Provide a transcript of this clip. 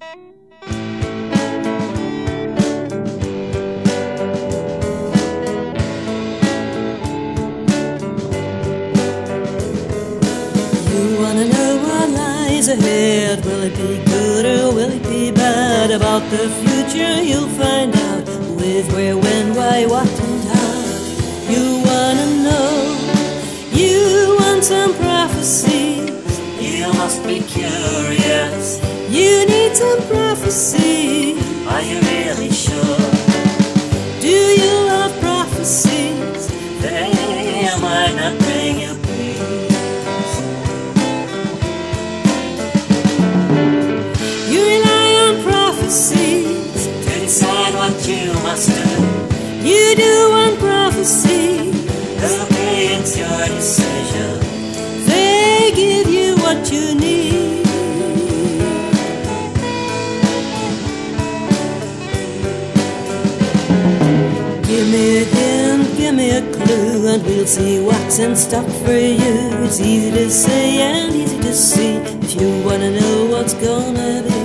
You wanna know what lies ahead? Will it be good or will it be bad? About the future you'll find out with where, when, why, what and how. You wanna know, you want some prophecies. You must be curious. You need some prophecy. Are you really sure? Do you love prophecies? They might not bring you peace. You rely on prophecies To decide what you must do. You do want prophecy. Okay, it's your decision. They give you what you need. Give me a hint, give me a clue, and we'll see what's in stock for you. It's easy to say and easy to see if you wanna know what's gonna be.